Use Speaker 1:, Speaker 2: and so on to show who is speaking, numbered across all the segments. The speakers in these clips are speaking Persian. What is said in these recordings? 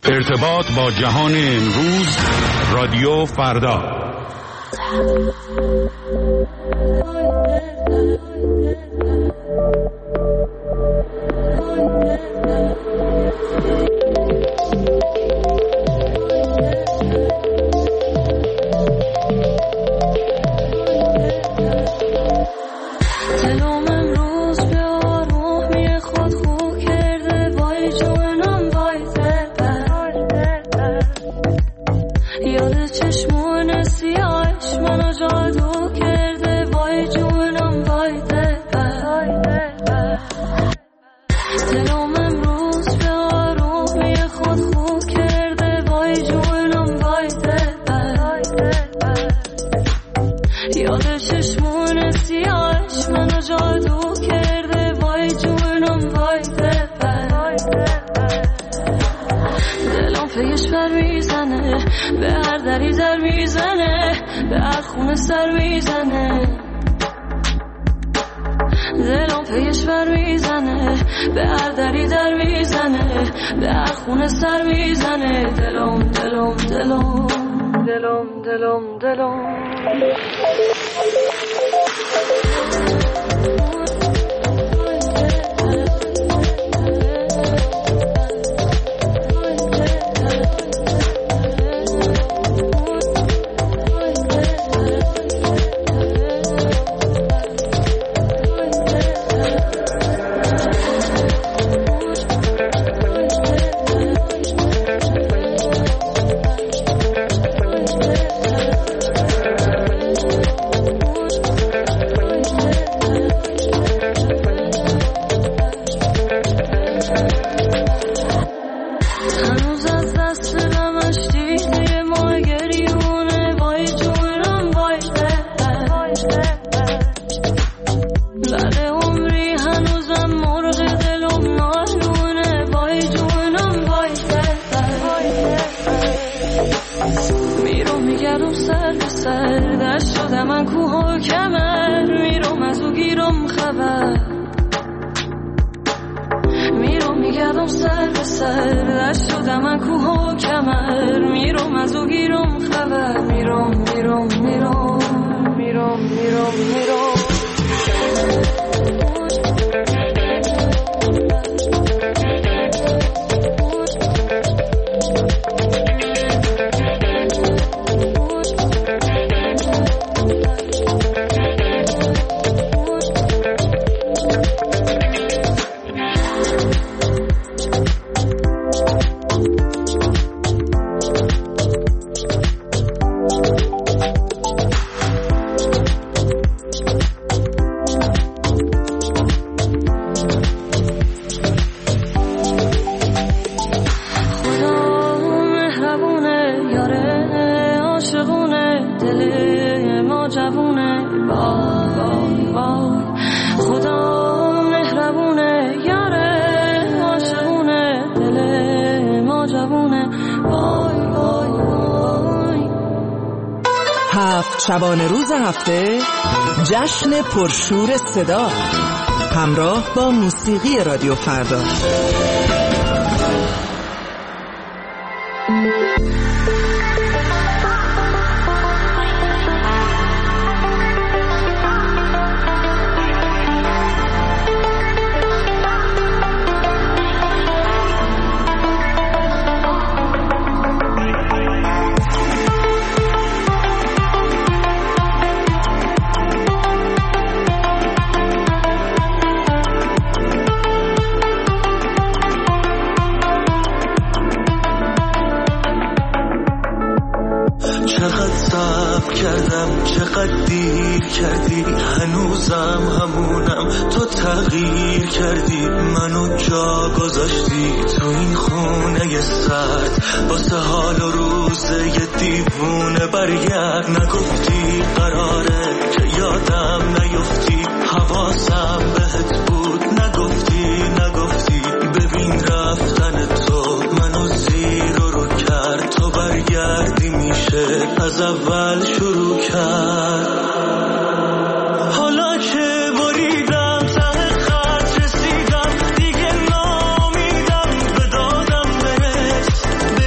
Speaker 1: ارتباط با جهان امروز، رادیو فردا.
Speaker 2: شبانه روز هفته، جشن پرشور صدا همراه با موسیقی رادیو فردا.
Speaker 3: از اول شروع کرد. حالا که بریدم ته خط رسیدم، دیگه نامیدم به دادم بهت،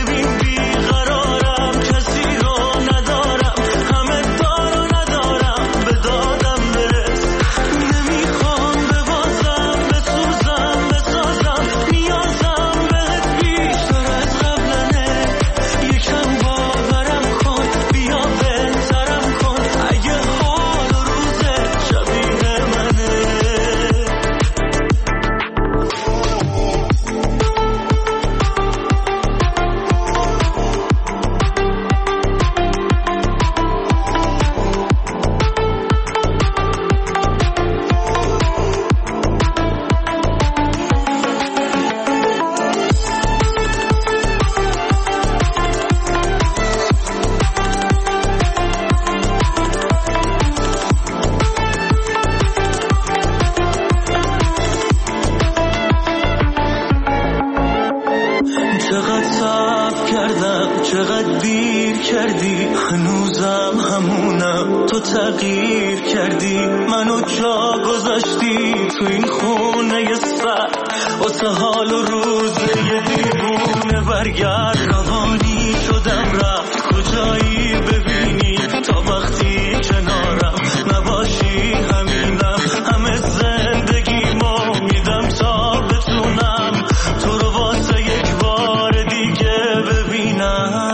Speaker 3: چقدر صبر کردم چقدر دیر کردی، هنوزم همونم، تو تغییر کردی، منو جا گذاشتی تو این خونه سر، واسه حال و روز یه دیوونه برگرد. روانی شدم رفت کجایی ببینی، تا وقتی کنارم نباشی همینم، همه زندگیمو میدم تا بتونم تو رو واسه یک بار دیگه ببینم.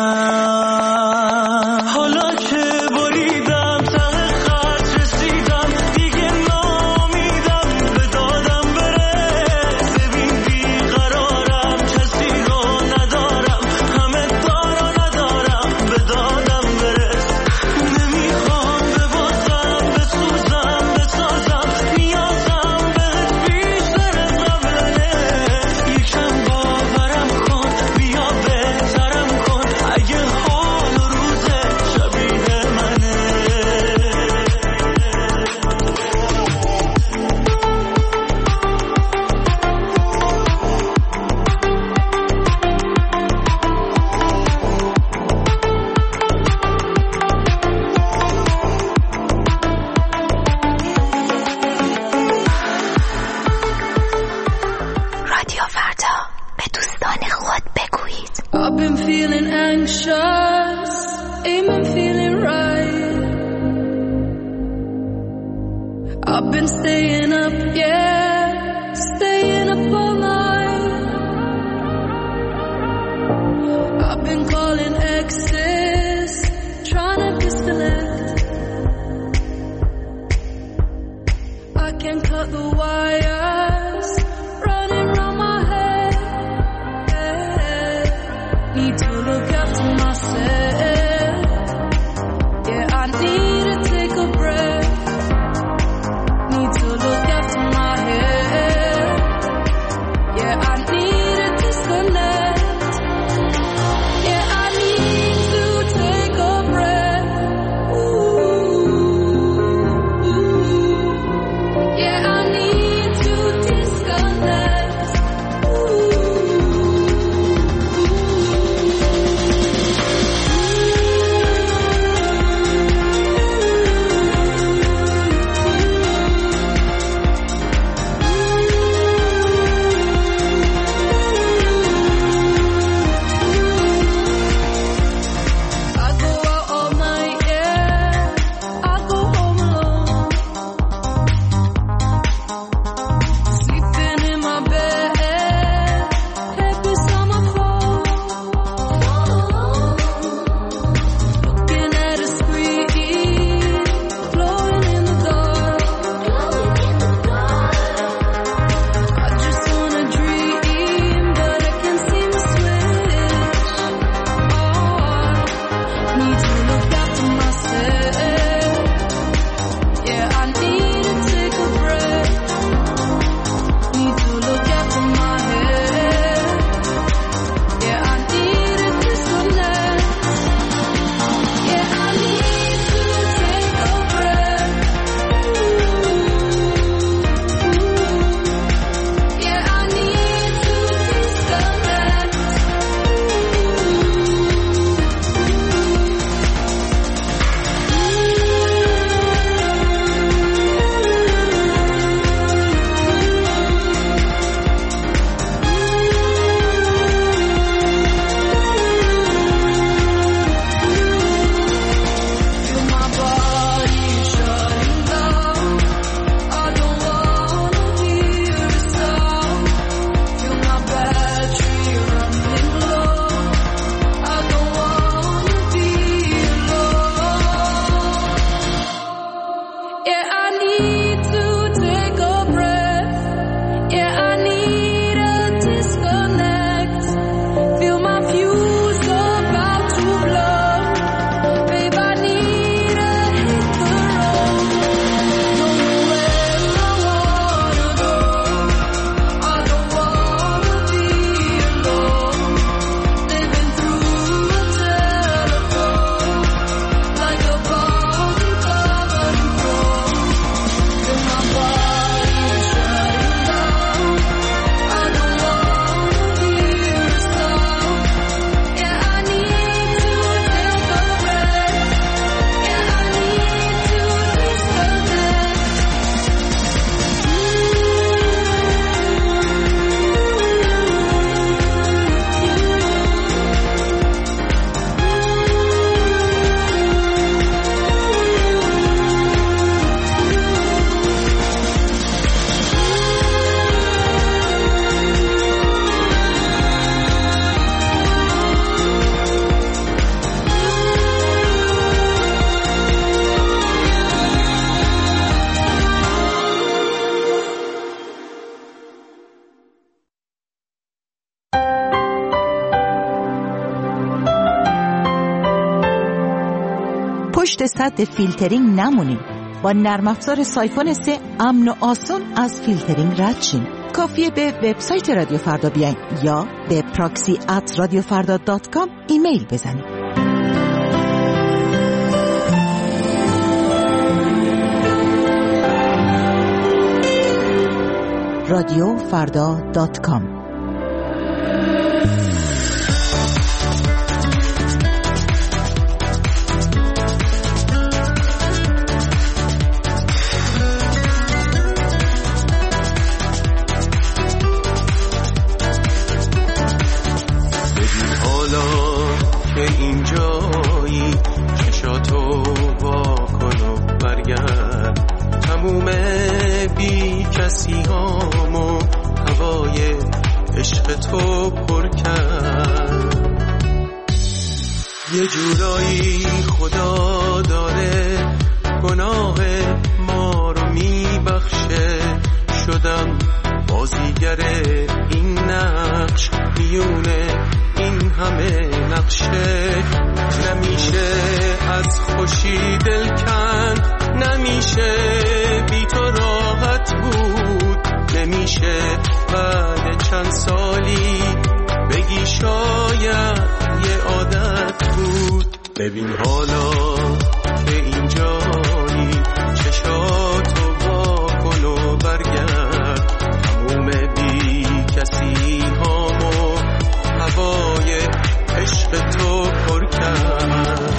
Speaker 3: حالا که بریدم ته خط رسیدم، دیگه نامیدم به دادم برس. ببین بیقرارم کسی رو ندارم، همه دارا ندارم به دادم برس. نمیخوام ببازم بسوزم بسازم، نیازم بهت بیشتر از قبله. یکم باورم کن بیا بهترم کن، اگه حال و روزه شبیه منه.
Speaker 4: رادیو فردا به دوستان خود بگویید.
Speaker 5: I've been feeling anxious, ain't been feeling right. I've been staying up, yeah, staying up all night. I've been calling exes, trying to disconnect. I can't cut the wires running round my head. Need to look after myself. Yeah, I need to take a breath. Need to look after my head. Yeah, I need to disconnect. Yeah, I need to take a breath. Ooh. Yeah, I need to disconnect. Ooh.
Speaker 6: پشت سد فیلترینگ نمونین. با نرم افزار سایفون 3 امن و آسان از فیلترینگ رد شین. کافیه به وبسایت رادیو فردا بیاین یا به proxy@radiofarda.com ایمیل بزنید. radiofarda.com.
Speaker 3: تو پر کرد یه جورایی خدا داره گناه ما رو میبخشه. شدم بازیگر این نقش میونه این همه نقشه. نمیشه از خوشی دل کند، نمیشه بی تو راحت بود، نمیشه بعد چند سالی بگی شاید یه عادت بود. ببین حالا که اینجایی چشاتو وا کن و برگرد. تموم بی کسی هامو هوای عشق تو پر کرد.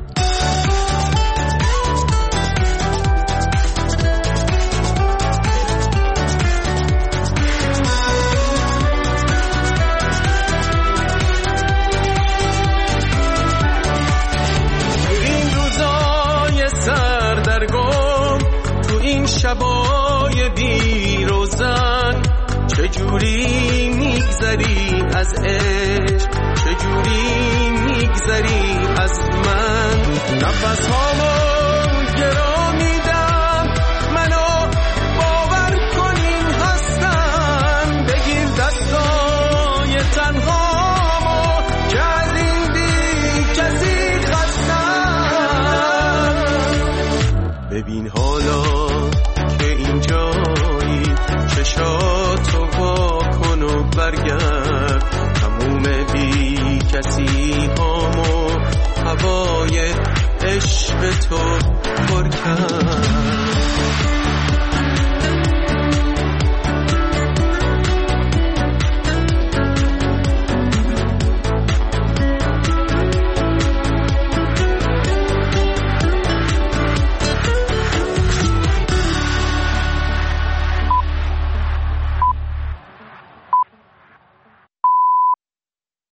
Speaker 3: شبای بی روزن چجوری میگذری از عشق، چجوری میگذری از من. نفس هامو گرا میدم، منو باور کنین هستم. بگیر دستای تنهامو که از این بی کسی خستم. ببین حالا اینجایی چشاتو وا کن و برگرد. تموم بی کسی هامو هوای عشق تو پر کرد.